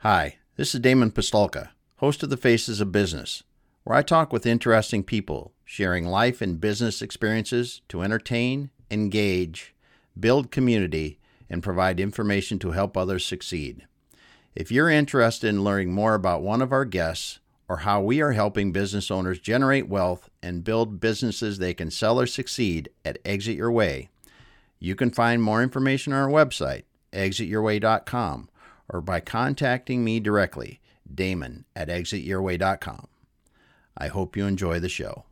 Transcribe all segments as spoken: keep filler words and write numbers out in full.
Hi, this is Damon Pistolka, host of The Faces of Business, where I talk with interesting people, sharing life and business experiences to entertain, engage, build community, and provide information to help others succeed. If you're interested in learning more about one of our guests or how we are helping business owners generate wealth and build businesses they can sell or succeed at Exit Your Way, you can find more information on our website, exit your way dot com, or by contacting me directly, Damon at exit your way dot com. I hope you enjoy the show.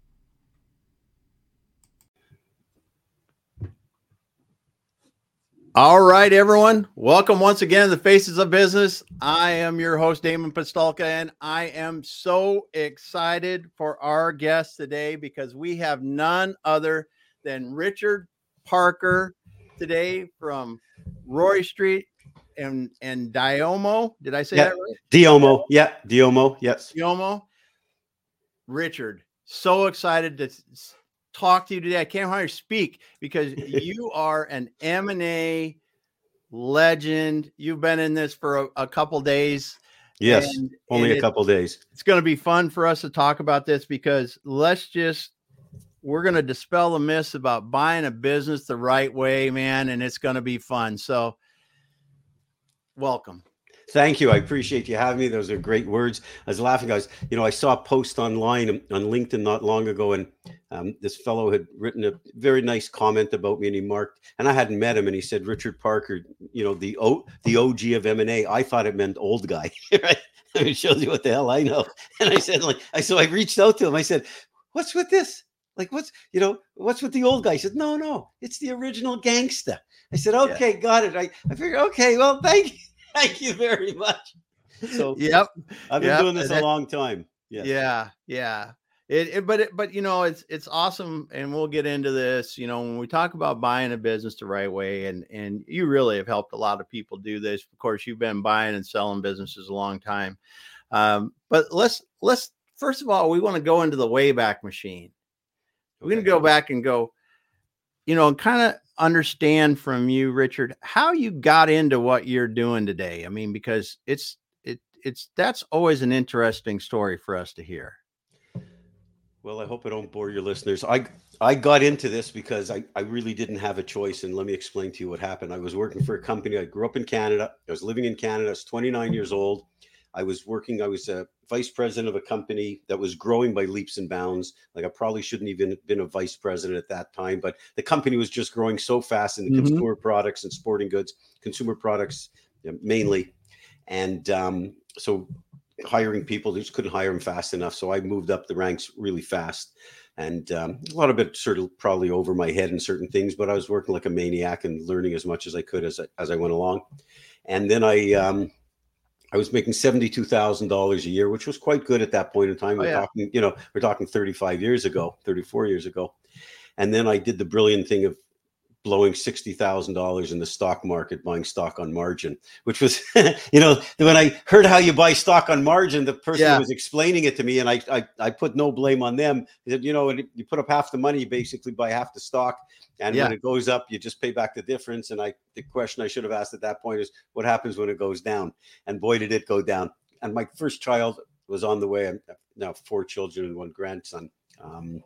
All right, everyone. Welcome once again to the Faces of Business. I am your host, Damon Pistolka, and I am so excited for our guest today because we have none other than Richard Parker today from Roy Street and and Diomo. Did I say yeah. that right? Diomo. Yeah. Diomo. Yes. Diomo. Richard, so excited to talk to you today. I can't hardly speak because you are an M and A legend. You've been in this for a, a couple days. Yes. And, only and a couple it, days. It's going to be fun for us to talk about this because let's just, we're going to dispel the myths about buying a business the right way, man. And it's going to be fun. So welcome. Thank you. I appreciate you having me. Those are great words. I was laughing, guys. You know, I saw a post online on LinkedIn not long ago, and um, this fellow had written a very nice comment about me, and he marked, and I hadn't met him, and he said, Richard Parker, you know, the O, the O G of M and A. I thought it meant old guy, right? It shows you what the hell I know. And I said, like, I so I reached out to him. I said, what's with this? Like, what's, you know, what's with the old guy? He said, no, no, it's the original gangster. I said, okay, yeah. Got it. I, I figured, okay, well, thank you. Thank you very much. So, yep, I've been yep. doing this a long time. Yes. Yeah, yeah. It, it, but it, but you know, it's it's awesome, and we'll get into this. You know, when we talk about buying a business the right way, and and you really have helped a lot of people do this. Of course, you've been buying and selling businesses a long time. Um, but let's let's first of all, we want to go into the Wayback Machine. We're going to go back and go, you know, kind of understand from you, Richard, how you got into what you're doing today. I mean, because it's, it, it's, that's always an interesting story for us to hear. Well, I hope I don't bore your listeners. I, I got into this because I, I really didn't have a choice. And let me explain to you what happened. I was working for a company. I grew up in Canada. I was living in Canada. I was twenty-nine years old. I was working, I was a vice president of a company that was growing by leaps and bounds. Like I probably shouldn't even have been a vice president at that time, but the company was just growing so fast in the mm-hmm. consumer products and sporting goods, consumer products you know, mainly. And um, so hiring people, they just couldn't hire them fast enough. So I moved up the ranks really fast. And um, a lot of it sort of probably over my head in certain things, but I was working like a maniac and learning as much as I could as I, as I went along. And then I, um, I was making seventy-two thousand dollars a year, which was quite good at that point in time. We're oh, yeah. talking, you know, we're talking thirty-five years ago, thirty-four years ago. And then I did the brilliant thing of blowing sixty thousand dollars in the stock market, buying stock on margin, which was, you know, when I heard how you buy stock on margin, the person yeah. who was explaining it to me, and I, I, I put no blame on them. He said, you know, you put up half the money, you basically buy half the stock. And yeah. when it goes up, you just pay back the difference. And I, the question I should have asked at that point is, what happens when it goes down? And boy, did it go down. And my first child was on the way. I'm now four children and one grandson. Um,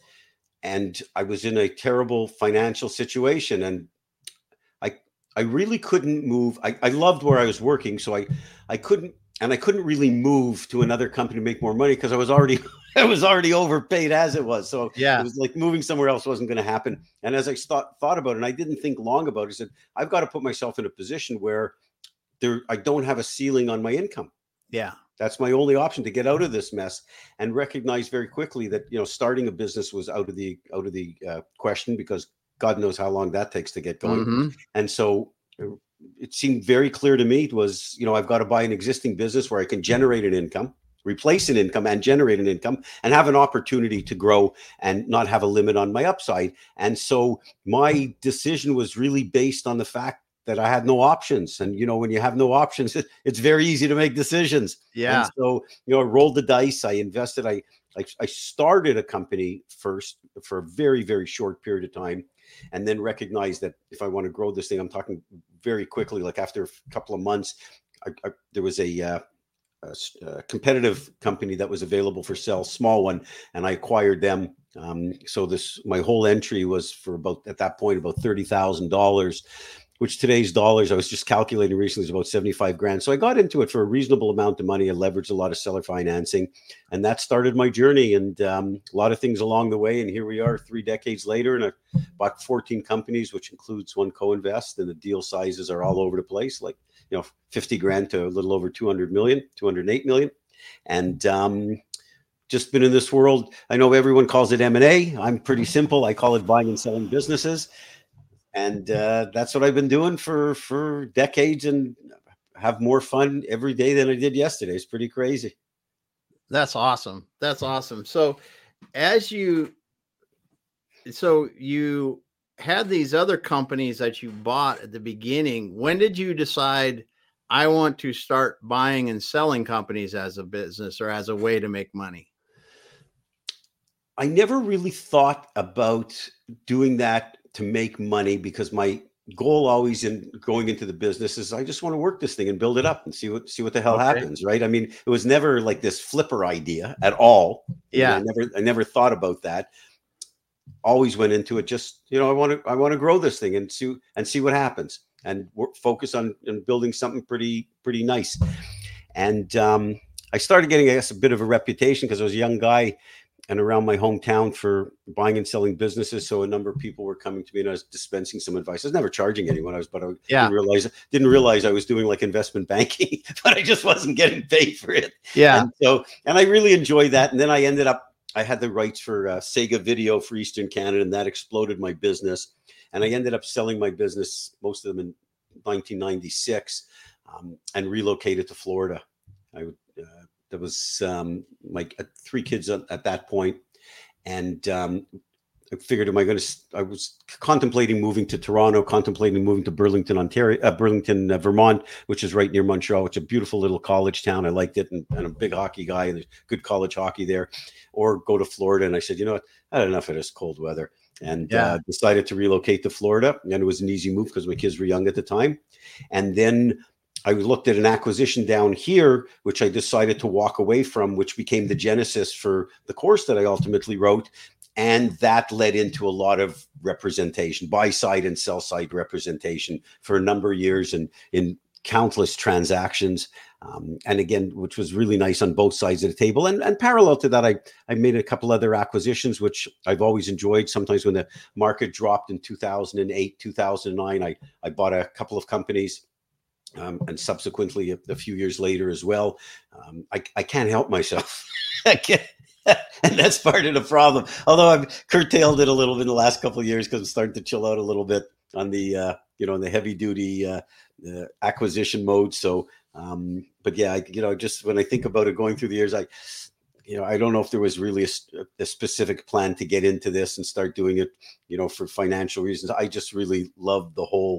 and I was in a terrible financial situation. And I, I really couldn't move. I, I loved where I was working. So I, I couldn't, and I couldn't really move to another company to make more money because I was already, I was already overpaid as it was. So yeah, it was like moving somewhere else wasn't going to happen. And as I thought, thought about it, and I didn't think long about it, I said, I've got to put myself in a position where there, I don't have a ceiling on my income. Yeah. That's my only option to get out of this mess, and recognize very quickly that, you know, starting a business was out of the, out of the uh, question, because God knows how long that takes to get going. Mm-hmm. And so it seemed very clear to me it was, you know, I've got to buy an existing business where I can generate an income, replace an income and generate an income, and have an opportunity to grow and not have a limit on my upside. And so my decision was really based on the fact that I had no options. And, you know, when you have no options, it's very easy to make decisions. Yeah. And so, you know, I rolled the dice. I invested. I, I, I started a company first for a very, very short period of time, and then recognized that if I want to grow this thing, I'm talking very quickly, like after a couple of months, I, I, there was a, uh, a, a competitive company that was available for sale, small one, and I acquired them. Um, so this, my whole entry was for about, at that point, about thirty thousand dollars, which today's dollars, I was just calculating recently, is about seventy-five grand. So I got into it for a reasonable amount of money. I leveraged a lot of seller financing, and that started my journey, and um, a lot of things along the way. And here we are three decades later, and I've bought fourteen companies, which includes one co-invest, and the deal sizes are all over the place, like, you know, fifty grand to a little over two hundred million, two hundred eight million. And um, just been in this world. I know everyone calls it M and A. I'm pretty simple. I call it buying and selling businesses. And uh, that's what I've been doing for, for decades, and have more fun every day than I did yesterday. It's pretty crazy. That's awesome. That's awesome. So as you, so you had these other companies that you bought at the beginning. When did you decide I want to start buying and selling companies as a business or as a way to make money? I never really thought about doing that to make money, because my goal always in going into the business is I just want to work this thing and build it up and see what see what the hell okay. happens, right? I mean, it was never like this flipper idea at all. Yeah, I never I never thought about that. Always went into it just, you know, I want to I want to grow this thing and see and see what happens, and work, focus on, on building something pretty pretty nice. And um, I started getting, I guess, a bit of a reputation because I was a young guy and around my hometown for buying and selling businesses. So a number of people were coming to me, and I was dispensing some advice. I was never charging anyone. I was, but I yeah. didn't realize, didn't realize I was doing like investment banking, but I just wasn't getting paid for it. Yeah. And so, and I really enjoyed that. And then I ended up, I had the rights for uh, Sega Video for Eastern Canada, and that exploded my business. And I ended up selling my business, most of them in nineteen ninety-six, um, and relocated to Florida. I would, uh, There was um, my uh, three kids at, at that point, and um, I figured, am I going to? I was contemplating moving to Toronto, contemplating moving to Burlington, Ontario, uh, Burlington, uh, Vermont, which is right near Montreal, which is a beautiful little college town. I liked it, and, and I'm a big hockey guy, and there's good college hockey there. Or go to Florida, and I said, you know what, I had enough of this cold weather, and yeah. uh, decided to relocate to Florida. And it was an easy move because my kids were young at the time, and then I looked at an acquisition down here, which I decided to walk away from, which became the genesis for the course that I ultimately wrote. And that led into a lot of representation, buy side and sell side representation for a number of years, and in countless transactions. Um, and again, which was really nice on both sides of the table. And, and parallel to that, I, I made a couple other acquisitions, which I've always enjoyed. Sometimes when the market dropped in two thousand eight, two thousand nine, I, I bought a couple of companies. Um, and subsequently, a, a few years later as well. Um, I, I can't help myself. I can't, and that's part of the problem. Although I've curtailed it a little bit in the last couple of years because I'm starting to chill out a little bit on the, uh, you know, on the heavy duty uh, uh, acquisition mode. So, um, but yeah, I, you know, just when I think about it going through the years, I, you know, I don't know if there was really a, a specific plan to get into this and start doing it, you know, for financial reasons. I just really love the whole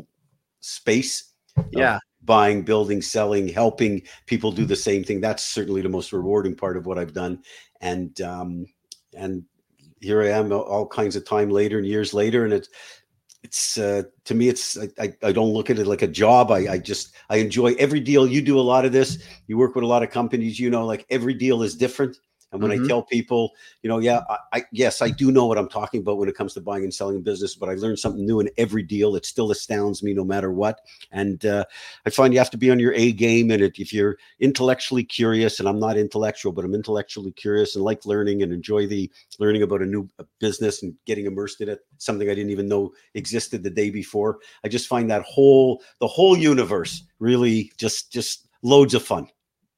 space. Yeah. Buying, building, selling, helping people do the same thing. That's certainly the most rewarding part of what I've done. And um, and here I am, all kinds of time later and years later, and it's it's uh, to me, it's I, I I don't look at it like a job. I I just I enjoy every deal. You do a lot of this. You work with a lot of companies. You know, like every deal is different. And when mm-hmm. I tell people, you know, yeah, I, I yes, I do know what I'm talking about when it comes to buying and selling business, but I learn something new in every deal. It still astounds me no matter what. And uh, I find you have to be on your A game. And it, if you're intellectually curious, and I'm not intellectual, but I'm intellectually curious and like learning and enjoy the learning about a new business and getting immersed in it, something I didn't even know existed the day before. I just find that whole, the whole universe really just, just loads of fun.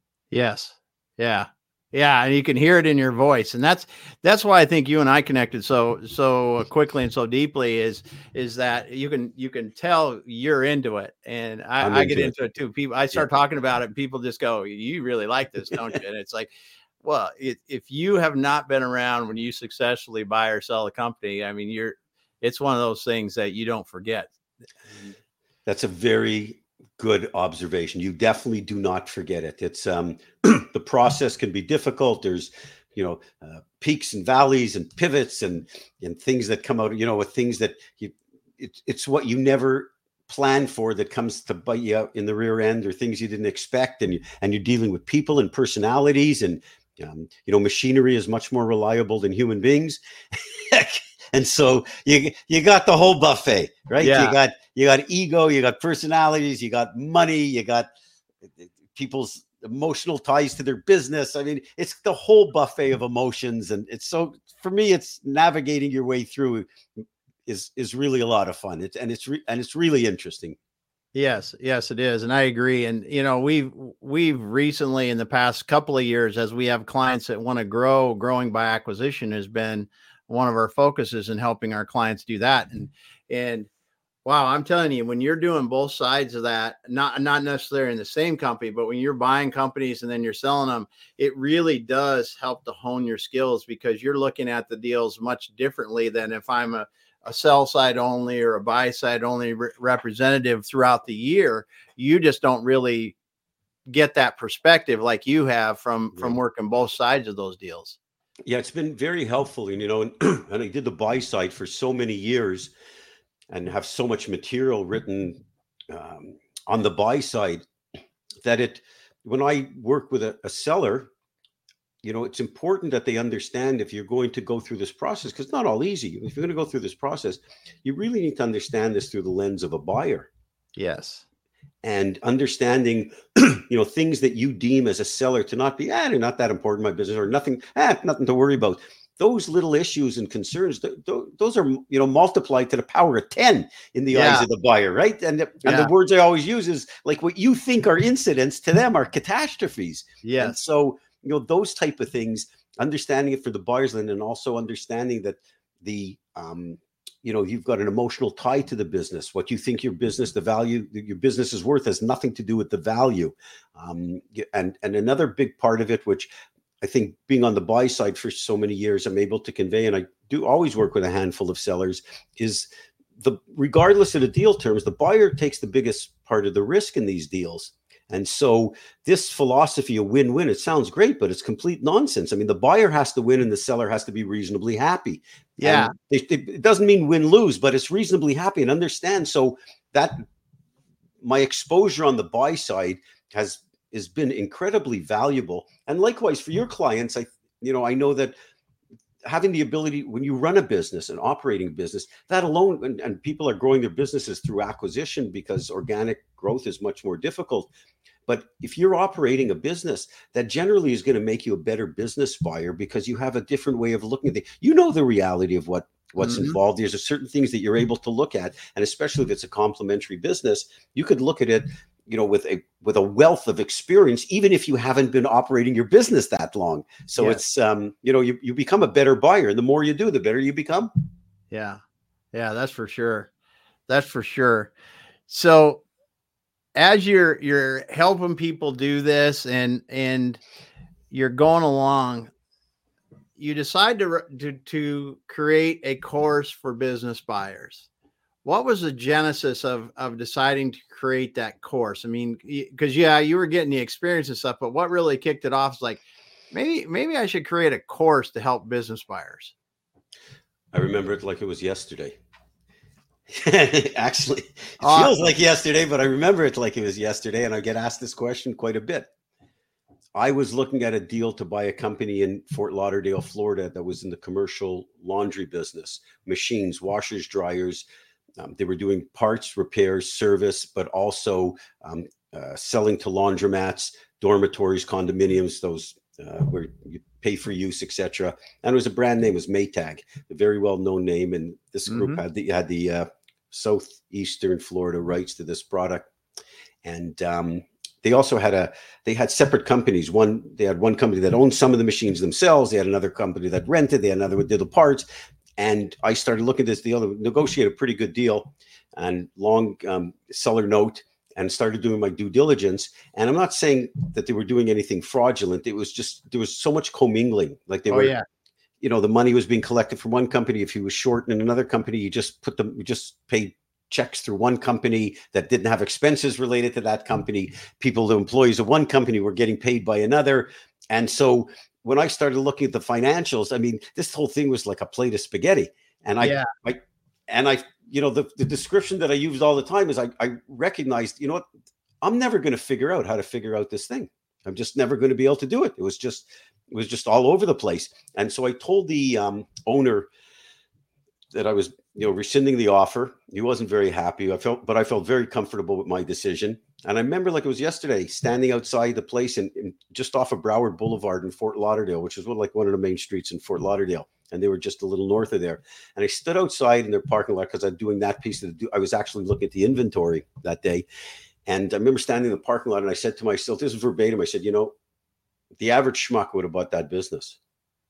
Yes. Yeah. Yeah, and you can hear it in your voice, and that's that's why I think you and I connected so so quickly and so deeply. Is is that you can you can tell you're into it, and I, I get into it. it too. People, I start yeah. talking about it, and people just go, "You really like this, don't you?" And it's like, well, it, if you have not been around when you successfully buy or sell a company, I mean, you're it's one of those things that you don't forget. That's a very good observation. You definitely do not forget it. It's um, the process can be difficult. There's, you know, uh, peaks and valleys and pivots and and things that come out, you know, with things that you, it's it's what you never planned for that comes to bite you out in the rear end, or things you didn't expect. And you, and you're dealing with people and personalities, and, um, you know, machinery is much more reliable than human beings. And so you, you got the whole buffet, right? Yeah. You got, you got ego, you got personalities, you got money, you got people's emotional ties to their business. I mean, it's the whole buffet of emotions. And it's so, for me, it's navigating your way through is, is really a lot of fun. It's, and it's, re, and it's really interesting. Yes, yes, it is. And I agree. And, you know, we've, we've recently in the past couple of years, as we have clients that want to grow, growing by acquisition has been one of our focuses in helping our clients do that. And, and wow, I'm telling you, when you're doing both sides of that, not, not necessarily in the same company, but when you're buying companies and then you're selling them, it really does help to hone your skills, because you're looking at the deals much differently than if I'm a, a sell side only or a buy side only re- representative throughout the year. You just don't really get that perspective like you have from, Yeah. from working both sides of those deals. Yeah, it's been very helpful. And, you know, and, and I did the buy side for so many years and have so much material written um, on the buy side that it, when I work with a, a seller, you know, it's important that they understand, if you're going to go through this process, because it's not all easy. If you're going to go through this process, you really need to understand this through the lens of a buyer. Yes. And understanding, you know, things that you deem as a seller to not be, ah, they're not that important in my business, or nothing, ah, nothing to worry about. Those little issues and concerns, th- th- those are, you know, multiplied to the power of ten in the Yeah. eyes of the buyer, right? And, the, and Yeah. the words I always use is like, what you think are incidents to them are catastrophes. Yes. And so, you know, those type of things, understanding it for the buyer's land, and also understanding that the, um, you know, you've got an emotional tie to the business. What you think your business, the value that your business is worth, has nothing to do with the value. Um, and, and another big part of it, which I think being on the buy side for so many years, I'm able to convey, and I do always work with a handful of sellers, is the, regardless of the deal terms, the buyer takes the biggest part of the risk in these deals. And so this philosophy of win-win, it sounds great, but it's complete nonsense. I mean, the buyer has to win and the seller has to be reasonably happy. Yeah. And it, it doesn't mean win-lose, but it's reasonably happy and understand. So that my exposure on the buy side has, has been incredibly valuable. And likewise for your clients, I, you know, I know that having the ability, when you run a business, an operating business, that alone, and, and people are growing their businesses through acquisition because organic growth is much more difficult. But if you're operating a business, that generally is going to make you a better business buyer, because you have a different way of looking at it. You know the reality of what what's mm-hmm. involved. There's a certain things that you're able to look at, and especially if it's a complementary business, you could look at it, you know, with a with a wealth of experience, even if you haven't been operating your business that long. So yes. it's um, you know, you you become a better buyer, and the more you do, the better you become. Yeah, yeah, that's for sure. That's for sure. So as you're you're helping people do this, and and you're going along, you decide to to to create a course for business buyers. What was the genesis of of deciding to create that course? I mean, because yeah, you were getting the experience and stuff, but what really kicked it off is like, maybe maybe I should create a course to help business buyers. I remember it like it was yesterday. Actually, it uh, feels like yesterday, but I remember it like it was yesterday, and I get asked this question quite a bit. I was looking at a deal to buy a company in Fort Lauderdale, Florida, that was in the commercial laundry business, machines, washers, dryers. Um, they were doing parts, repairs, service, but also um, uh, selling to laundromats, dormitories, condominiums, those uh, where you pay for use, et cetera. And it was a brand name, it was Maytag, a very well-known name. And this group mm-hmm. had the, had the uh, southeastern Florida rights to this product. And um, they also had a, they had separate companies. One, they had one company that owned some of the machines themselves. They had another company that rented. They had another that did the parts. And I started looking at this deal, to negotiate a pretty good deal and long um, seller note, and started doing my due diligence. And I'm not saying that they were doing anything fraudulent. It was just, there was so much commingling. Like they oh, were, yeah. you know, the money was being collected from one company. If he was short in another company, you just put them, you just paid checks through one company that didn't have expenses related to that company. People, the employees of one company were getting paid by another. And so when I started looking at the financials, I mean, this whole thing was like a plate of spaghetti. And I, yeah. I and I you know, the, the description that I used all the time is I, I recognized, you know what, I'm never going to figure out how to figure out this thing. I'm just never going to be able to do it. It was just, it was just all over the place. And so I told the um, owner that I was, you know, rescinding the offer. He wasn't very happy. I felt, but I felt very comfortable with my decision. And I remember like it was yesterday, standing outside the place in, in just off of Broward Boulevard in Fort Lauderdale, which is one, like one of the main streets in Fort Lauderdale. And they were just a little north of there. And I stood outside in their parking lot because I'm doing that piece of the, I was actually looking at the inventory that day. And I remember standing in the parking lot and I said to myself, this is verbatim. I said, you know, the average schmuck would have bought that business.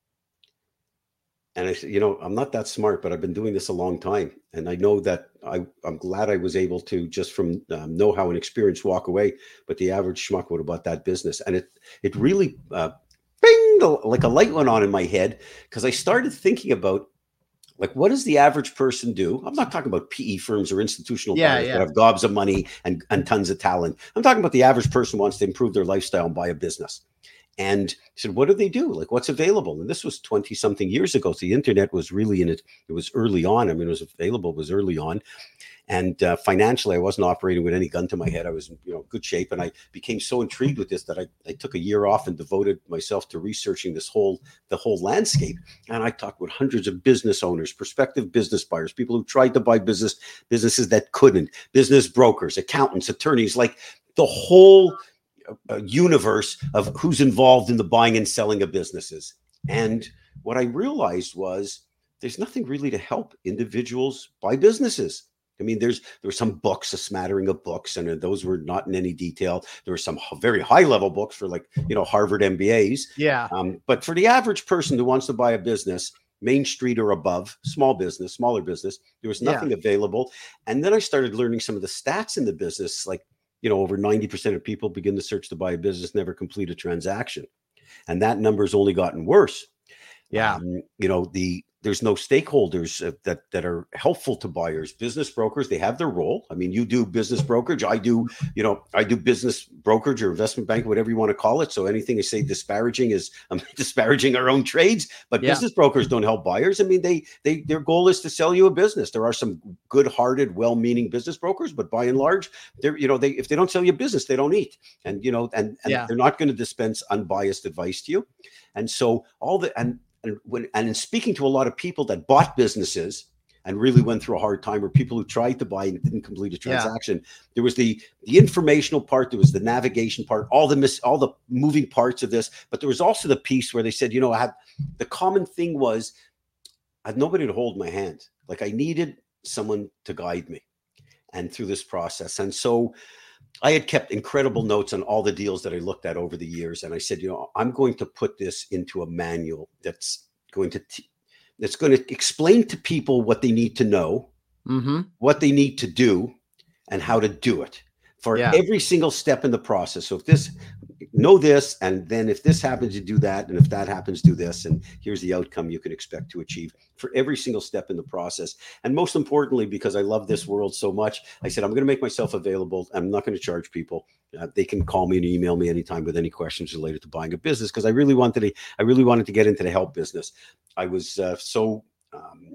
And I said, you know, I'm not that smart, but I've been doing this a long time. And I know that I, I'm glad I was able to, just from um, know-how and experience, walk away. But the average schmuck would have bought that business. And it it really, uh, bing, like a light went on in my head, because I started thinking about, like, what does the average person do? I'm not talking about P E firms or institutional Yeah, buyers yeah. that have gobs of money and, and tons of talent. I'm talking about the average person who wants to improve their lifestyle and buy a business. And I said, what do they do? Like, what's available? And this was twenty something years ago. So the internet was really in it. It was early on. I mean, it was available, it was early on. And uh, financially, I wasn't operating with any gun to my head. I was in, you know, good shape. And I became so intrigued with this that I, I took a year off and devoted myself to researching this whole, the whole landscape. And I talked with hundreds of business owners, prospective business buyers, people who tried to buy business, businesses that couldn't, business brokers, accountants, attorneys, like the whole uh, universe of who's involved in the buying and selling of businesses. And what I realized was there's nothing really to help individuals buy businesses. I mean, there's there were some books, a smattering of books, and those were not in any detail. There were some very high level books for, like, you know, Harvard M B As. Yeah. Um, but for the average person who wants to buy a business, Main Street or above, small business, smaller business, there was nothing Yeah. available. And then I started learning some of the stats in the business, like, you know, over ninety percent of people begin to search to buy a business, never complete a transaction. And that number's only gotten worse. Yeah. Um, you know, the there's no stakeholders uh, that that are helpful to buyers. Business brokers, they have their role. I mean, you do business brokerage. I do, you know, I do business brokerage or investment bank, whatever you want to call it. So anything I say disparaging is um, disparaging our own trades. But Yeah. business brokers don't help buyers. I mean, they they their goal is to sell you a business. There are some good-hearted, well-meaning business brokers, but by and large, they're, you know, they if they don't sell you business, they don't eat. And you know, and, and Yeah. they're not going to dispense unbiased advice to you. And so all the and And when and in speaking to a lot of people that bought businesses and really went through a hard time, or people who tried to buy and didn't complete a transaction, yeah. there was the the informational part, there was the navigation part, all the miss, all the moving parts of this. But there was also the piece where they said, you know, I had the common thing was I had nobody to hold my hand. Like, I needed someone to guide me and through this process. And so I had kept incredible notes on all the deals that I looked at over the years. And I said, you know, I'm going to put this into a manual that's going to, t- that's going to explain to people what they need to know, Mm-hmm. what they need to do, and how to do it for Yeah. every single step in the process. So if this, know this, and then if this happens, you do that. And if that happens, do this. And here's the outcome you can expect to achieve for every single step in the process. And most importantly, because I love this world so much, I said, I'm going to make myself available. I'm not going to charge people. Uh, they can call me and email me anytime with any questions related to buying a business. Because I really wanted to, I really wanted to get into the help business. I was uh, so, um,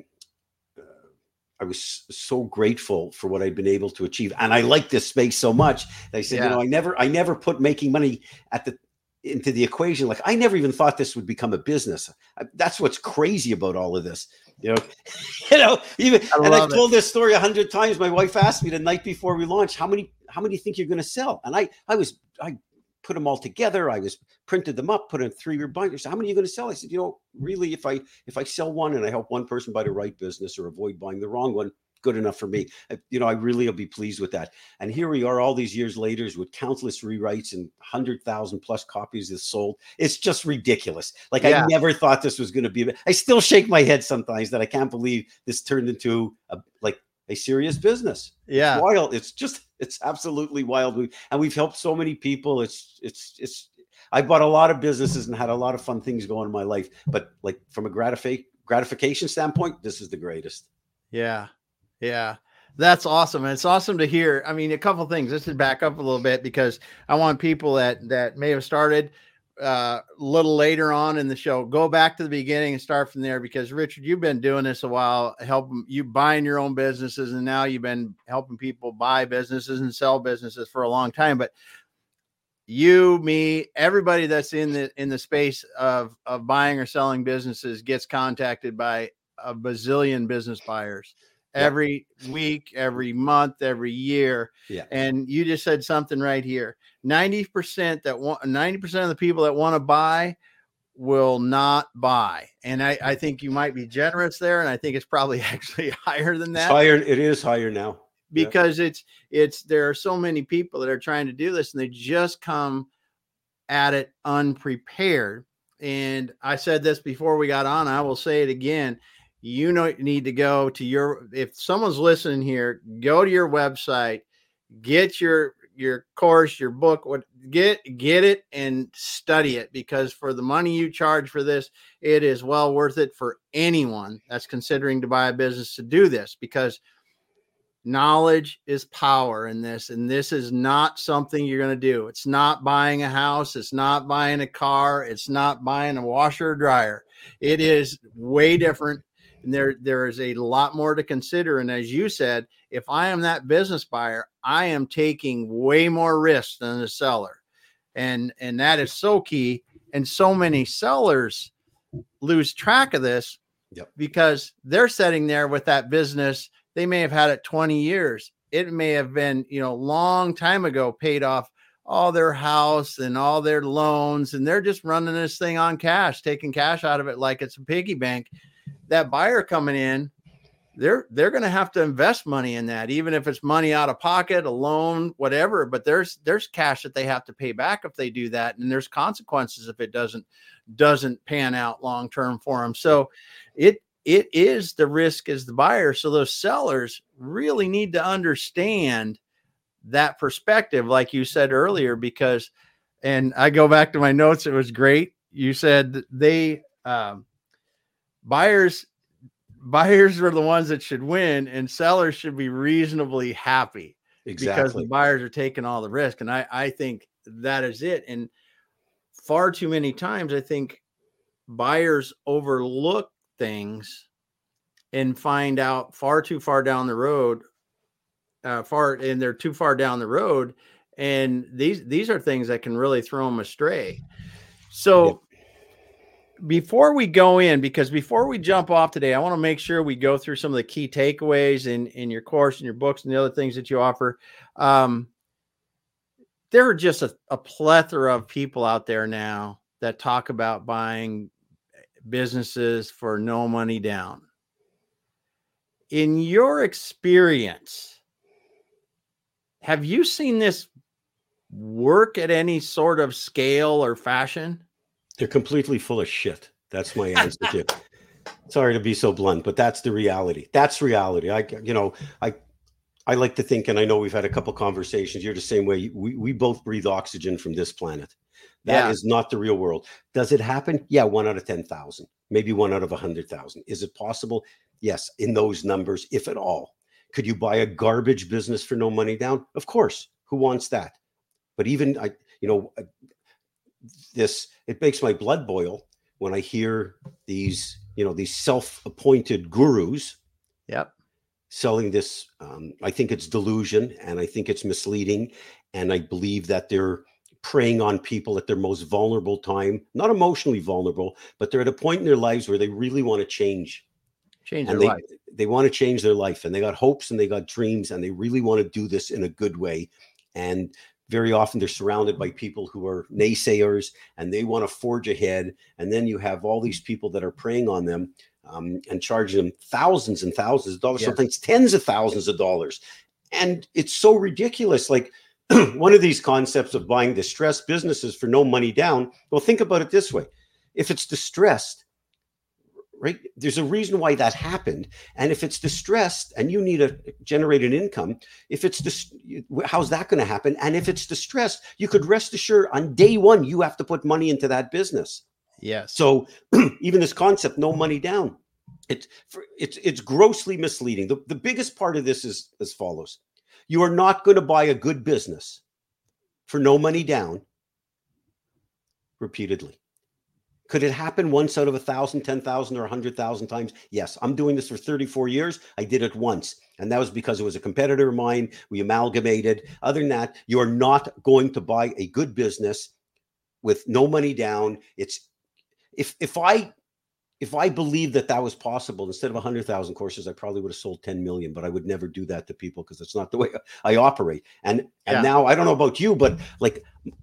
I was so grateful for what I'd been able to achieve. And I like this space so much that I said, Yeah. you know, I never, I never put making money at the, into the equation. Like, I never even thought this would become a business. I, that's what's crazy about all of this. You know, you know, even, I and I've love it. told this story a hundred times. My wife asked me the night before we launched, how many, how many do you think you're going to sell? And I, I was, I put them all together. I was printed them up, put in three-year binders. How many are you going to sell? I said, you know, really, if I, if I sell one and I help one person buy the right business or avoid buying the wrong one, good enough for me. I, you know, I really will be pleased with that. And here we are all these years later with countless rewrites and one hundred thousand plus copies is sold. It's just ridiculous. Like, Yeah. I never thought this was going to be, I still shake my head sometimes that I can't believe this turned into a, like a serious business. Yeah. It's wild. It's just, it's absolutely wild. We, and we've helped so many people. It's, it's, it's, I bought a lot of businesses and had a lot of fun things going in my life, but like from a gratifi- gratification standpoint, this is the greatest. Yeah. Yeah. That's awesome. And it's awesome to hear. I mean, a couple of things. Let's just back up a little bit, because I want people that, that may have started uh, a little later on in the show. Go back to the beginning and start from there, because Richard, you've been doing this a while, helping you buying your own businesses, and now you've been helping people buy businesses and sell businesses for a long time. But you, me, everybody that's in the in the space of of buying or selling businesses gets contacted by a bazillion business buyers every yep. week, every month, every year. Yeah. And you just said something right here. ninety percent that want ninety percent of the people that want to buy will not buy. And I, I think you might be generous there. And I think it's probably actually higher than that. It's higher. It is higher now. Because yeah. it's, it's, there are so many people that are trying to do this, and they just come at it unprepared. And I said this before we got on, I will say it again. You know, you need to go to your, if someone's listening here, go to your website, get your, your course, your book, what get, get it and study it, because for the money you charge for this, it is well worth it for anyone that's considering to buy a business to do this, because knowledge is power in this. And this is not something you're going to do. It's not buying a house. It's not buying a car. It's not buying a washer or dryer. It is way different. And there, there is a lot more to consider. And as you said, if I am that business buyer, I am taking way more risk than the seller. And, and that is so key. And so many sellers lose track of this yep. because they're sitting there with that business. They may have had it twenty years. It may have been, you know, long time ago, paid off all their house and all their loans. And they're just running this thing on cash, taking cash out of it like it's a piggy bank. That buyer coming in, they're, they're going to have to invest money in that, even if it's money out of pocket, a loan, whatever, but there's, there's cash that they have to pay back if they do that. And there's consequences if it doesn't, doesn't pan out long-term for them. So it, it is the risk as the buyer. So those sellers really need to understand that perspective, like you said earlier, because, and I go back to my notes. It was great. You said that they, um, Buyers, buyers are the ones that should win, and sellers should be reasonably happy. Exactly. Because the buyers are taking all the risk. And I, I think that is it. And far too many times, I think buyers overlook things and find out far too far down the road, uh, far, and they're too far down the road. And these, these are things that can really throw them astray. So, yeah. Before we go in, because before we jump off today, I want to make sure we go through some of the key takeaways in, in your course and your books and the other things that you offer. Um, there are just a, a plethora of people out there now that talk about buying businesses for no money down. In your experience, have you seen this work at any sort of scale or fashion? They're completely full of shit. That's my answer to you. Sorry to be so blunt, but that's the reality. That's reality. I, you know, I, I like to think, and I know we've had a couple conversations. You're the same way. We, we both breathe oxygen from this planet. That yeah. is not the real world. Does it happen? Yeah. One out of ten thousand, maybe one out of a hundred thousand. Is it possible? Yes. In those numbers, if at all. Could you buy a garbage business for no money down? Of course. Who wants that? But even I, you know, this, it makes my blood boil when I hear these, you know, these self-appointed gurus yep. selling this. Um, I think it's delusion, and I think it's misleading. And I believe that they're preying on people at their most vulnerable time, not emotionally vulnerable, but they're at a point in their lives where they really want to change. Change and their they, life. They want to change their life, and they got hopes and they got dreams, and they really want to do this in a good way. And very often they're surrounded by people who are naysayers, and they want to forge ahead. And then you have all these people that are preying on them um, and charging them thousands and thousands of dollars, yes. sometimes tens of thousands of dollars. And it's so ridiculous. Like one of these concepts of buying distressed businesses for no money down. Well, think about it this way. If it's distressed, right, there's a reason why that happened. And if it's distressed and you need to generate an income, if it's dis- how's that going to happen? And if it's distressed, you could rest assured on day one, you have to put money into that business. Yes. So even this concept, no money down, it's, it's, it's grossly misleading. The, the biggest part of this is as follows. You are not going to buy a good business for no money down, repeatedly. Could it happen once out of a thousand, ten thousand, or a hundred thousand times? Yes. I'm doing this for thirty-four years. I did it once. And that was because it was a competitor of mine. We amalgamated. Other than that, you are not going to buy a good business with no money down. It's if if I if I believed that that was possible, instead of a hundred thousand courses, I probably would have sold ten million. But I would never do that to people because it's not the way I operate. And and yeah. now I don't know about you, but like,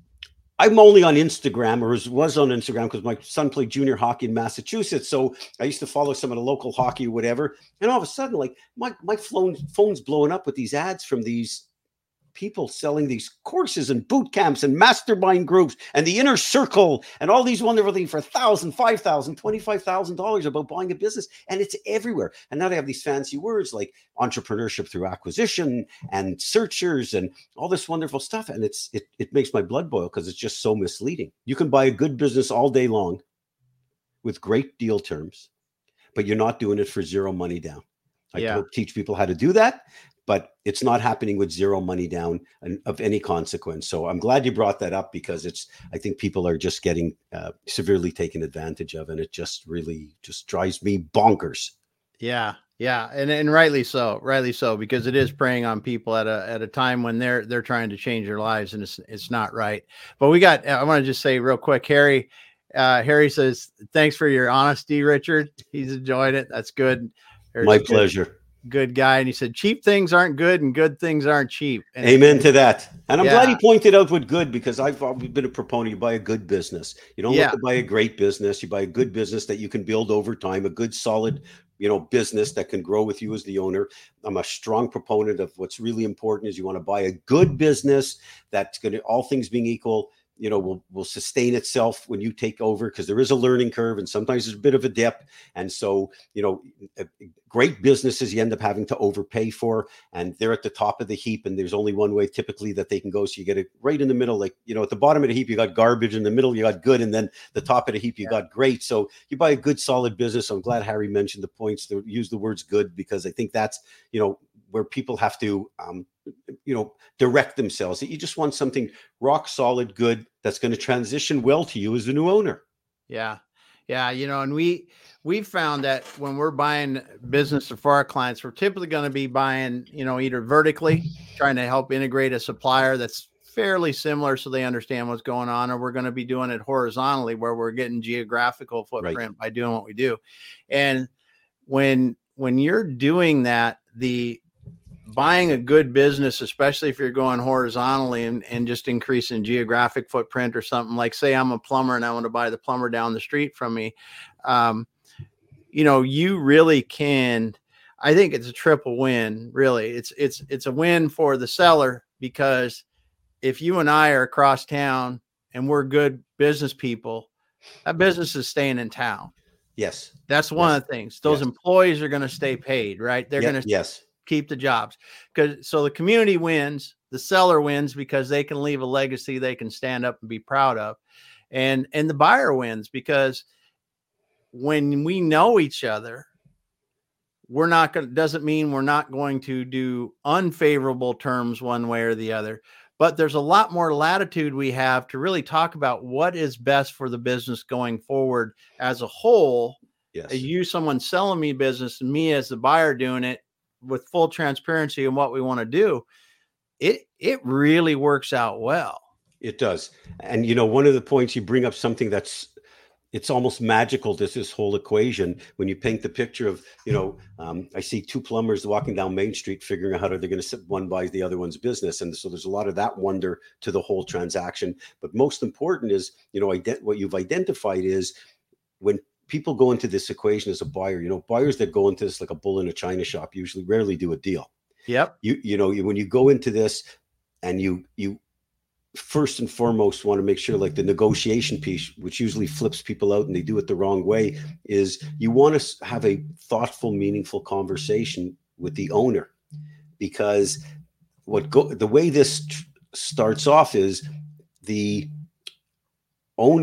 I'm only on Instagram, or was on Instagram, because my son played junior hockey in Massachusetts. So I used to follow some of the local hockey or whatever. And all of a sudden, like my, my phone, phone's blowing up with these ads from these people selling these courses and boot camps and mastermind groups and the inner circle and all these wonderful things for a thousand, five thousand, twenty-five thousand dollars about buying a business. And it's everywhere. And now they have these fancy words like entrepreneurship through acquisition and searchers and all this wonderful stuff. And it's, it, it makes my blood boil because it's just so misleading. You can buy a good business all day long with great deal terms, but you're not doing it for zero money down. I yeah. teach people how to do that, but it's not happening with zero money down and of any consequence. So I'm glad you brought that up, because it's, I think people are just getting uh, severely taken advantage of, and it just really just drives me bonkers. Yeah. Yeah. And, and rightly so, rightly so, because it is preying on people at a, at a time when they're, they're trying to change their lives, and it's, it's not right. But we got, I want to just say real quick, Harry, uh, Harry says, thanks for your honesty, Richard. He's enjoyed it. That's good. Harry's My pleasure. Good. Good guy. And he said, cheap things aren't good and good things aren't cheap. And amen to that. And I'm yeah. glad he pointed out what good, because I've always been a proponent. You buy a good business. You don't yeah. look to buy a great business. You buy a good business that you can build over time, a good, solid, you know, business that can grow with you as the owner. I'm a strong proponent of what's really important is you want to buy a good business that's going to, all things being equal, you know, will, will sustain itself when you take over, because there is a learning curve and sometimes there's a bit of a dip. And so, you know, great businesses you end up having to overpay for, and they're at the top of the heap, and there's only one way typically that they can go. So you get it right in the middle, like, you know, at the bottom of the heap, you got garbage, in the middle, you got good, and then the top of the heap, you yeah. got great. So you buy a good, solid business. I'm glad Harry mentioned the points to use the words good, because I think that's, you know, where people have to, um, you know, direct themselves. That you just want something rock solid, good, that's going to transition well to you as a new owner. Yeah. Yeah. You know, and we, we found that when we're buying business for our clients, we're typically going to be buying, you know, either vertically, trying to help integrate a supplier that's fairly similar so they understand what's going on, or we're going to be doing it horizontally, where we're getting geographical footprint right. by doing what we do. And when, when you're doing that, the buying a good business, especially if you're going horizontally and, and just increasing geographic footprint or something, like say I'm a plumber and I want to buy the plumber down the street from me. Um, you know, you really can, I think it's a triple win. Really. It's, it's, it's a win for the seller, because if you and I are across town and we're good business people, that business is staying in town. Yes. That's one yes. of the things. Those yes. employees are going to stay paid, right? They're yeah, going to yes. keep the jobs, because so the community wins, the seller wins because they can leave a legacy they can stand up and be proud of. And, and the buyer wins, because when we know each other, we're not going to, doesn't mean we're not going to do unfavorable terms one way or the other, but there's a lot more latitude we have to really talk about what is best for the business going forward as a whole. Yes. You, someone selling me business, and me as the buyer doing it with full transparency in what we want to do. It, it really works out well. It does. And, you know, one of the points you bring up, something that's, it's almost magical, this, this whole equation, when you paint the picture of, you know, um, I see two plumbers walking down Main Street, figuring out how they're going to sit, one buys the other one's business. And so there's a lot of that wonder to the whole transaction. But most important is, you know, ident- what you've identified is when people go into this equation as a buyer, you know, buyers that go into this like a bull in a china shop usually rarely do a deal. Yep. You, you know, when you go into this and you, you, first and foremost want to make sure, like the negotiation piece, which usually flips people out and they do it the wrong way, is you want to have a thoughtful, meaningful conversation with the owner, because what go the way this tr- starts off is the owner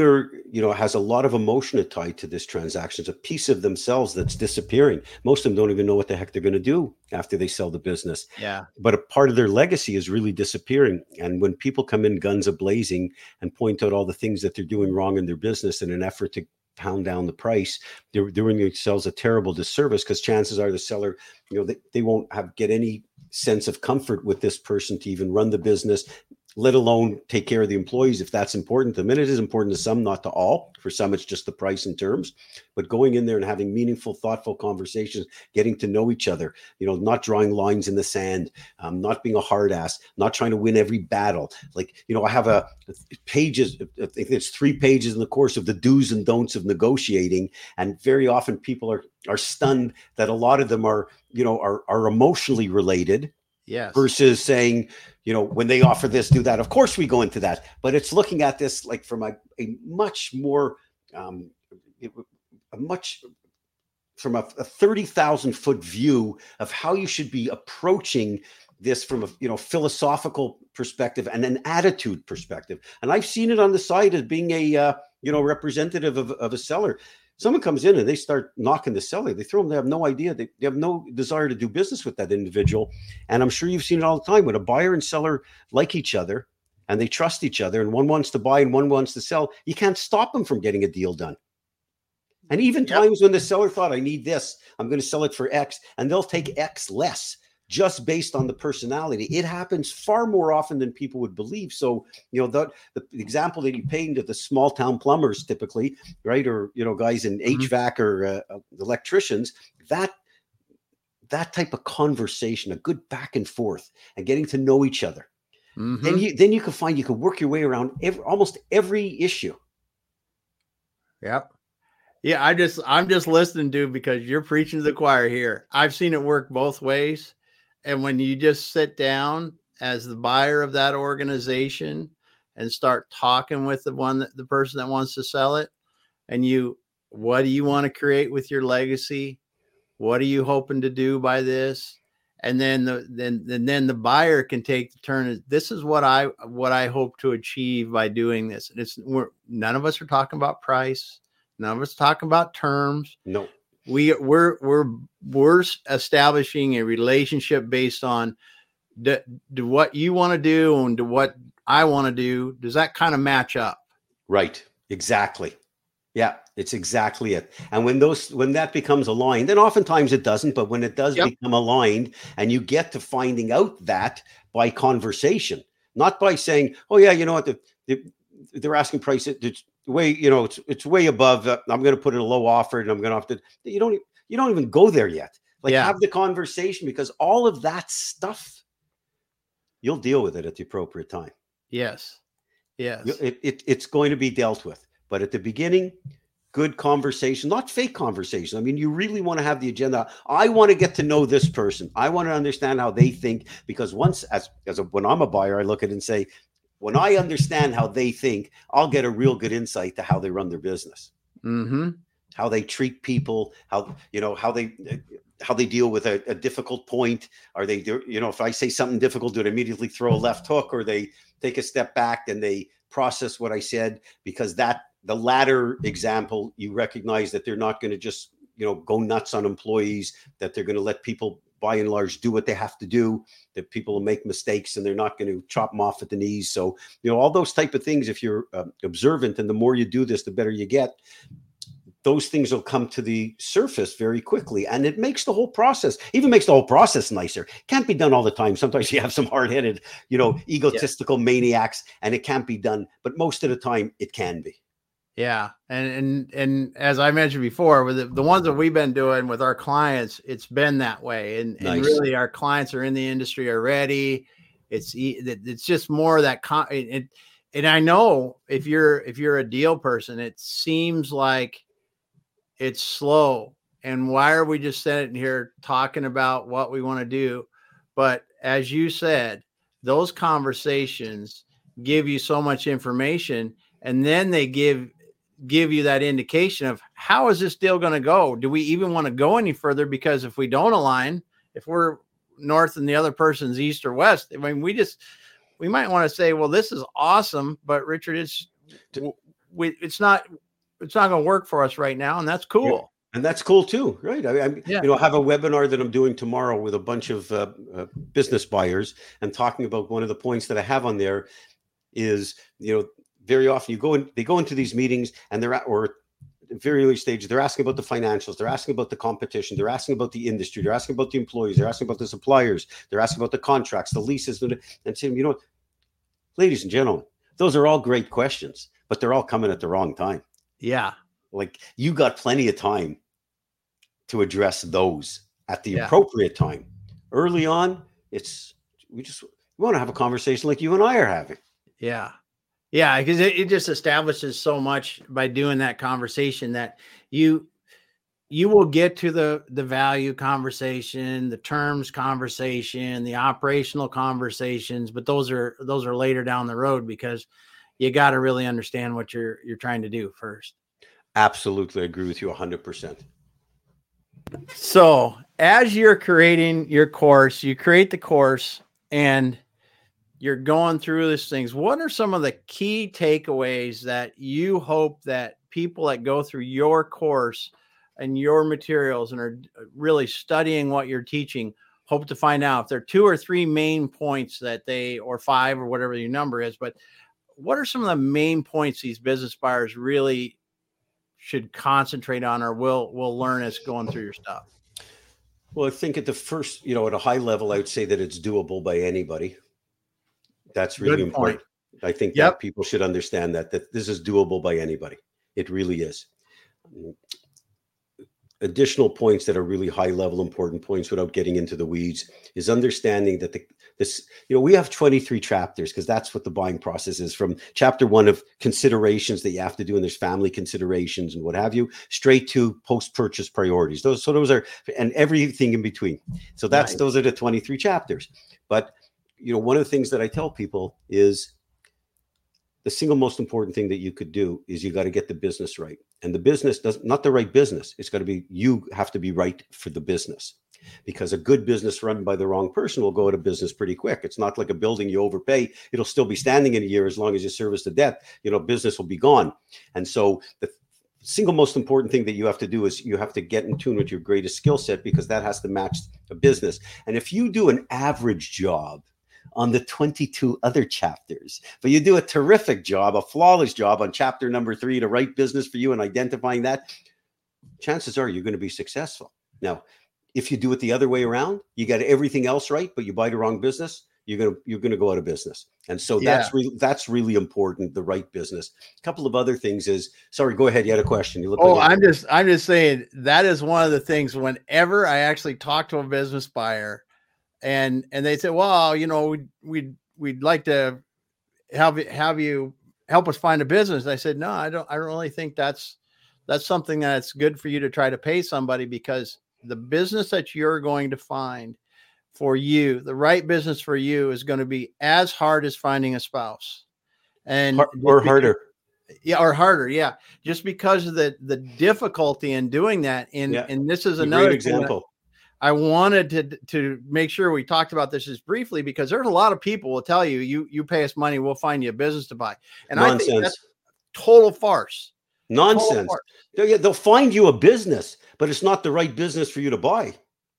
you know, has a lot of emotion tied to this transaction. It's a piece of themselves that's disappearing. Most of them don't even know what the heck they're going to do after they sell the business. Yeah. But a part of their legacy is really disappearing. And when people come in guns a-blazing and point out all the things that they're doing wrong in their business in an effort to pound down the price, they're doing themselves a terrible disservice, because chances are the seller, you know, they, they won't have get any sense of comfort with this person to even run the business, let alone take care of the employees if that's important to them. And it is important to some, not to all. For some, it's just the price and terms. But going in there and having meaningful, thoughtful conversations, getting to know each other, you know, not drawing lines in the sand, um, not being a hard ass, not trying to win every battle. Like, you know, I have a pages, I think it's three pages in the course of the do's and don'ts of negotiating. And very often people are are stunned that a lot of them are, you know, are are emotionally related. Yes. Versus saying, you know, when they offer this, do that. Of course we go into that, but it's looking at this like from a, a much more, um, a much from a, a thirty thousand foot view of how you should be approaching this from a, you know, philosophical perspective and an attitude perspective. And I've seen it on the side as being a, uh, you know, representative of, of a seller. Someone comes in and they start knocking the seller. They throw them. They have no idea. They, they have no desire to do business with that individual. And I'm sure you've seen it all the time when a buyer and seller like each other and they trust each other, and one wants to buy and one wants to sell. You can't stop them from getting a deal done. And even yep. times when the seller thought, I need this, I'm going to sell it for X, and they'll take X less just based on the personality. It happens far more often than people would believe. So, you know, the, the example that you painted, the small town plumbers typically, right? Or, you know, guys in mm-hmm. H V A C or uh, electricians, that, that type of conversation, a good back and forth and getting to know each other. Mm-hmm. Then you, then you can find, you can work your way around every, almost every issue. Yep. Yeah. I just, I'm just listening to, because you're preaching to the choir here. I've seen it work both ways. And when you just sit down as the buyer of that organization and start talking with the one that the person that wants to sell it, and you, what do you want to create with your legacy? What are you hoping to do by this? And then the then then, then the buyer can take the turn. This is what I what I hope to achieve by doing this. And it's we're none of us are talking about price. None of us are talking about terms. No. We we're we're we're establishing a relationship based on do, do what you want to do and do what I want to do. Does that kind of match up? Right. Exactly. Yeah, it's exactly it. And when those when that becomes aligned, and oftentimes it doesn't, but when it does yep. become aligned, and you get to finding out that by conversation, not by saying, "Oh yeah, you know what, the, the, they're asking price. It's way, you know, it's it's way above. Uh, I'm going to put in a low offer, and I'm going to have to." You don't you don't even go there yet. Like yeah. have the conversation, because all of that stuff, you'll deal with it at the appropriate time. Yes, yes, it, it it's going to be dealt with. But at the beginning, good conversation, not fake conversation. I mean, you really want to have the agenda. I want to get to know this person. I want to understand how they think, because once, as as a, when I'm a buyer, I look at it and say, when I understand how they think, I'll get a real good insight to how they run their business, mm-hmm. how they treat people, how, you know, how they, how they deal with a, a difficult point. Are they, you know, if I say something difficult, do they immediately throw a left hook, or they take a step back and they process what I said? Because that, the latter example, you recognize that they're not going to just, you know, go nuts on employees, that they're going to let people by and large do what they have to do, that people will make mistakes and they're not going to chop them off at the knees. So, you know, all those type of things, if you're uh, observant, and the more you do this, the better you get, those things will come to the surface very quickly. And it makes the whole process, even makes the whole process nicer. Can't be done all the time. Sometimes you have some hard-headed, you know, egotistical yeah. maniacs, and it can't be done. But most of the time it can be. Yeah. And, and, and as I mentioned before, with the, the ones that we've been doing with our clients, it's been that way. And, nice. and really our clients are in the industry already. It's, it's just more that, con- it, and I know if you're, if you're a deal person, it seems like it's slow. And why are we just sitting here talking about what we want to do? But as you said, those conversations give you so much information, and then they give, give you that indication of how is this deal going to go? Do we even want to go any further? Because if we don't align, if we're north and the other person's east or west, I mean, we just, we might want to say, well, this is awesome, but Richard, it's, we, it's not, it's not going to work for us right now. And that's cool. Yeah. And that's cool too, right? I, I yeah. you know, I have a webinar that I'm doing tomorrow with a bunch of uh, uh, business buyers, and talking about one of the points that I have on there is, you know, very often you go in, they go into these meetings and they're at, or at the very early stage, they're asking about the financials, they're asking about the competition, they're asking about the industry, they're asking about the employees, they're asking about the suppliers, they're asking about the contracts, the leases, and saying, you know, ladies and gentlemen, those are all great questions, but they're all coming at the wrong time. Yeah. Like, you got plenty of time to address those at the Yeah. appropriate time. Early on, it's, we just we want to have a conversation like you and I are having. Yeah. Yeah. Because it, it just establishes so much by doing that conversation that you, you will get to the, the value conversation, the terms conversation, the operational conversations, but those are, those are later down the road, because you got to really understand what you're, you're trying to do first. Absolutely. I agree with you a hundred percent. So as you're creating your course, you create the course and you're going through these things. What are some of the key takeaways that you hope that people that go through your course and your materials and are really studying what you're teaching hope to find out? If there are two or three main points that they, or five or whatever your number is, but what are some of the main points these business buyers really should concentrate on, or will will learn as going through your stuff? Well, I think at the first, you know, at a high level, I would say that it's doable by anybody. That's really Good important. point. I think Yep. that people should understand that, that this is doable by anybody. It really is. Additional points that are really high level important points without getting into the weeds is understanding that the this, you know, we have twenty-three chapters, because that's what the buying process is, from chapter one of considerations that you have to do, and there's family considerations and what have you, straight to post-purchase priorities. Those, so those are, and everything in between. So that's, Nice. those are the twenty-three chapters. But, you know, one of the things that I tell people is the single most important thing that you could do is you got to get the business right. And the business doesn't, not the right business. It's got to be, you have to be right for the business, because a good business run by the wrong person will go out of business pretty quick. It's not like a building you overpay. It'll still be standing in a year as long as you service the debt. You know, business will be gone. And so the single most important thing that you have to do is you have to get in tune with your greatest skill set, because that has to match a business. And if you do an average job on the twenty-two other chapters, but you do a terrific job, a flawless job on chapter number three, to write business for you and identifying that, chances are you're going to be successful. Now, if you do it the other way around, you got everything else right, but you buy the wrong business, you're going to, you're going to go out of business. And so Yeah. that's really, that's really important, the right business. A couple of other things is, sorry, go ahead. You had a question. You look Oh, like I'm just, I'm just saying that is one of the things whenever I actually talk to a business buyer and, and they say, well, you know, we'd, we'd, we'd like to have, have you help us find a business. I said, no, I don't, I don't really think that's, that's something that's good for you to try to pay somebody, because the business that you're going to find for you, the right business for you, is going to be as hard as finding a spouse, and Har- or because- harder. Yeah. Or harder. Yeah. Just because of the, the difficulty in doing that. And, Yeah. and this is A another great thing that example. I wanted to, to make sure we talked about this just briefly, because there's a lot of people will tell you, you, you pay us money, we'll find you a business to buy. And I think Nonsense. that's total farce. Total Nonsense. farce. They'll, they'll find you a business, but it's not the right business for you to buy.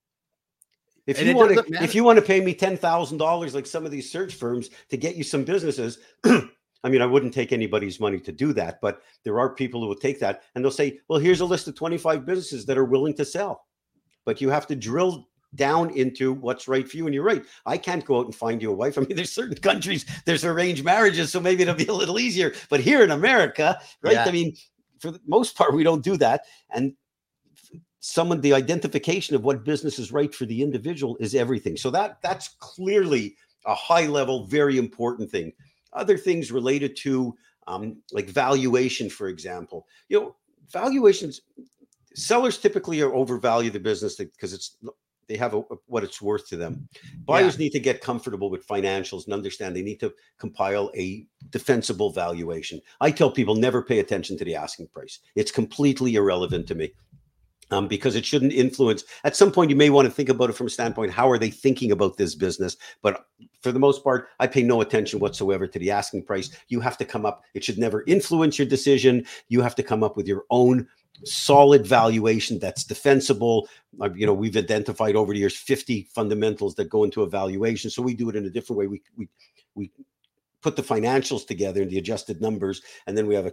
If And you it want doesn't to, matter. if you want to pay me ten thousand dollars, like some of these search firms, to get you some businesses, I mean, I wouldn't take anybody's money to do that, but there are people who will take that, and they'll say, well, here's a list of twenty-five businesses that are willing to sell. But you have to drill down into what's right for you. And you're right. I can't go out and find you a wife. I mean, there's certain countries, there's arranged marriages, so maybe it'll be a little easier. But here in America, right? Yeah. I mean, for the most part, we don't do that. And someone, the identification of what business is right for the individual is everything. So that that's clearly a high level, very important thing. Other things related to um, like valuation, for example, you know, valuations, sellers typically are overvalue the business because it's, they have a, what it's worth to them. Buyers Yeah. need to get comfortable with financials and understand they need to compile a defensible valuation. I tell people never pay attention to the asking price. It's completely irrelevant to me. Um, because it shouldn't influence. At some point, you may want to think about it from a standpoint, how are they thinking about this business? But for the most part, I pay no attention whatsoever to the asking price. You have to come up. It should never influence your decision. You have to come up with your own solid valuation that's defensible. Uh, you know, we've identified over the years fifty fundamentals that go into a valuation. So we do it in a different way. We we we put the financials together and the adjusted numbers, and then we have a,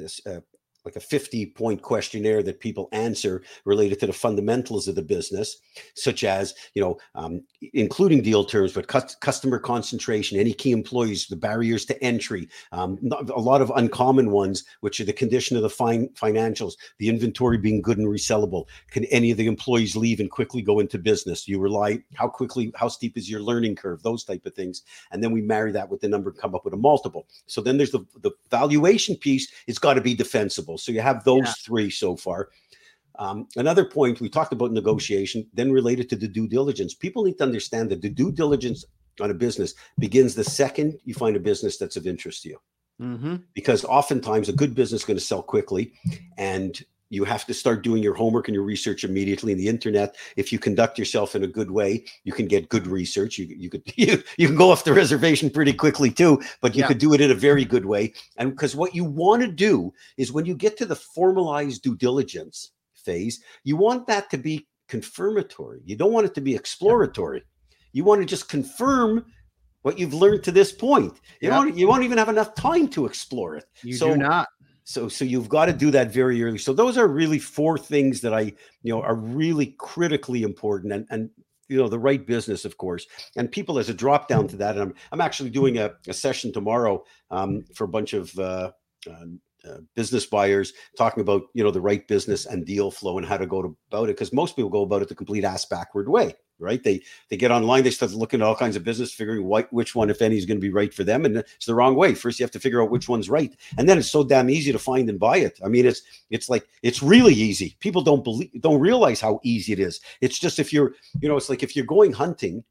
a like a fifty point questionnaire that people answer related to the fundamentals of the business, such as, you know, um, including deal terms, but cu- customer concentration, any key employees, the barriers to entry, um, not, a lot of uncommon ones, which are the condition of the fin- financials, the inventory being good and resellable. Can any of the employees leave and quickly go into business? You rely, how quickly, how steep is your learning curve, those type of things. And then we marry that with the number and come up with a multiple. So then there's the, the valuation piece. It's got to be defensible. So you have those yeah. three so far. Um, another point, we talked about negotiation, then related to the due diligence. People need to understand that the due diligence on a business begins the second you find a business that's of interest to you. Mm-hmm. Because oftentimes a good business is going to sell quickly, and you have to start doing your homework and your research immediately. In the internet, if you conduct yourself in a good way, you can get good research. You, you could you, you can go off the reservation pretty quickly too, but you yeah. could do it in a very good way. And because what you want to do is, when you get to the formalized due diligence phase, you want that to be confirmatory. You don't want it to be exploratory. Yeah. You want to just confirm what you've learned to this point. You yeah. don't you won't even have enough time to explore it. You so, do not. So, so you've got to do that very early. So those are really four things that I, you know, are really critically important, and, and, you know, the right business, of course, and people as a drop down to that. And I'm, I'm actually doing a, a session tomorrow um, for a bunch of uh, uh, uh, business buyers, talking about, you know, the right business and deal flow and how to go to, about it. Because most people go about it the complete ass backward way. Right. They they get online, they start looking at all kinds of business, figuring what, which one, if any, is going to be right for them. And it's the wrong way. First, you have to figure out which one's right. And then it's so damn easy to find and buy it. I mean, it's it's like it's really easy. People don't believe, don't realize how easy it is. It's just, if you're, you know, it's like if you're going hunting.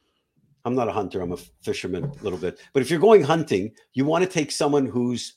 I'm not a hunter. I'm a fisherman a little bit. But if you're going hunting, you want to take someone who's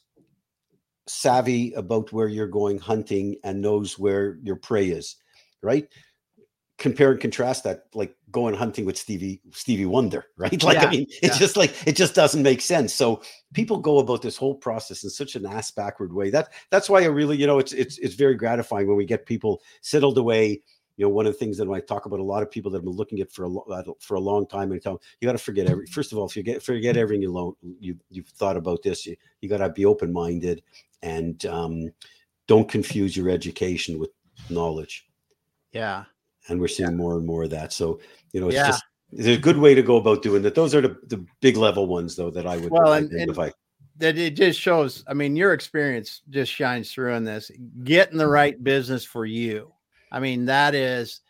savvy about where you're going hunting and knows where your prey is. Right. Compare and contrast that, like going hunting with Stevie Stevie Wonder, right? Like, yeah, I mean, it's yeah. just like, it just doesn't make sense. So people go about this whole process in such an ass backward way. That that's why I really, you know, it's it's it's very gratifying when we get people settled away. You know, one of the things that when I talk about a lot of people that have been looking at for a for a long time, and tell them, you got to forget every. First of all, if you get forget everything you lo- you you've thought about this, you you got to be open minded, and um, don't confuse your education with knowledge. Yeah. And we're seeing yeah. more and more of that. So, you know, it's yeah. just, there's a good way to go about doing that. Those are the, the big level ones, though, that I would well, identify. And, and that it just shows, I mean, your experience just shines through in this. Getting the right business for you. I mean, that is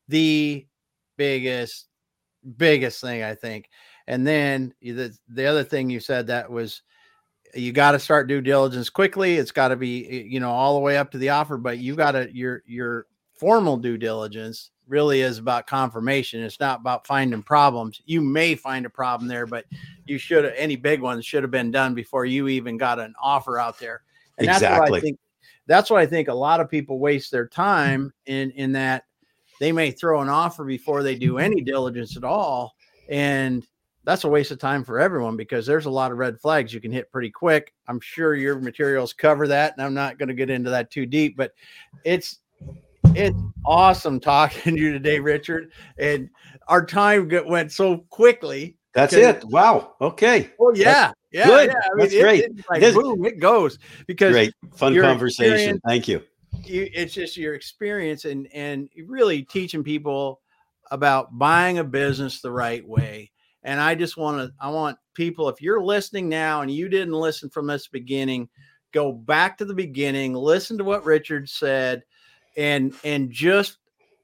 the biggest, biggest thing, I think. And then the, the other thing you said that was, you got to start due diligence quickly. It's got to be, you know, all the way up to the offer, but you got to, your, your formal due diligence really is about confirmation. It's not about finding problems. You may find a problem there, but you should have, any big ones should have been done before you even got an offer out there. And exactly. that's what I think, that's what I think a lot of people waste their time in, in that they may throw an offer before they do any diligence at all. And that's a waste of time for everyone, because there's a lot of red flags you can hit pretty quick. I'm sure your materials cover that, and I'm not going to get into that too deep, but it's, it's awesome talking to you today, Richard. And our time get, went so quickly. That's it. Wow. Okay. Well, yeah. Yeah. Good. yeah. I mean, That's it, great. It's like, it, boom, it goes. Because great. Fun conversation. Thank you. you. It's just your experience and, and really teaching people about buying a business the right way. And I just want to, I want people, if you're listening now and you didn't listen from this beginning, go back to the beginning, listen to what Richard said, and, and just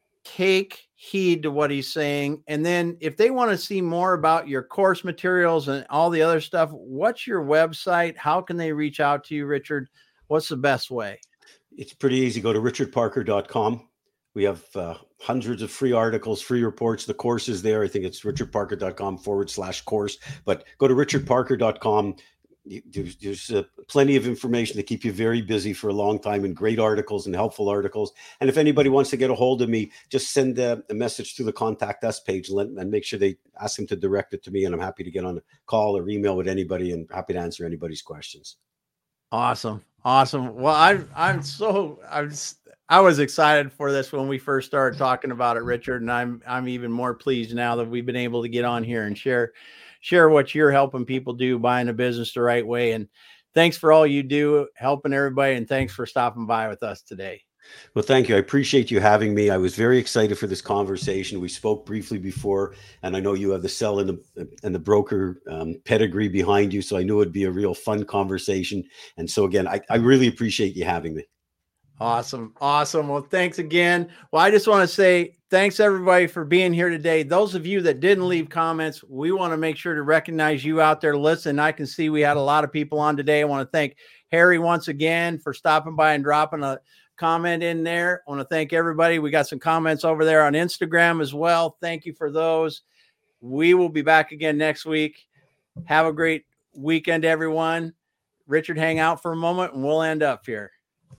take heed to what he's saying. And then if they want to see more about your course materials and all the other stuff, what's your website? How can they reach out to you, Richard? What's the best way? It's pretty easy. Go to richard parker dot com. We have uh, hundreds of free articles, free reports. The course is there. I think it's richard parker dot com forward slash course, but go to richard parker dot com. there's, there's uh, plenty of information to keep you very busy for a long time, and great articles and helpful articles. And if anybody wants to get a hold of me, just send a, a message through the contact us page and, let, and make sure they ask them to direct it to me. And I'm happy to get on a call or email with anybody and happy to answer anybody's questions. Awesome. Awesome. Well, I, I'm so, I'm, I was excited for this when we first started talking about it, Richard, and I'm, I'm even more pleased now that we've been able to get on here and share, share what you're helping people do, buying a business the right way. And thanks for all you do, helping everybody. And thanks for stopping by with us today. Well, thank you. I appreciate you having me. I was very excited for this conversation. We spoke briefly before, and I know you have the sell and the and the broker um, pedigree behind you, so I knew it'd be a real fun conversation. And so again, I, I really appreciate you having me. Awesome. Awesome. Well, thanks again. Well, I just want to say thanks everybody for being here today. Those of you that didn't leave comments, we want to make sure to recognize you out there listening. I can see we had a lot of people on today. I want to thank Harry once again for stopping by and dropping a comment in there. I want to thank everybody. We got some comments over there on Instagram as well. Thank you for those. We will be back again next week. Have a great weekend, everyone. Richard, hang out for a moment and we'll end up here.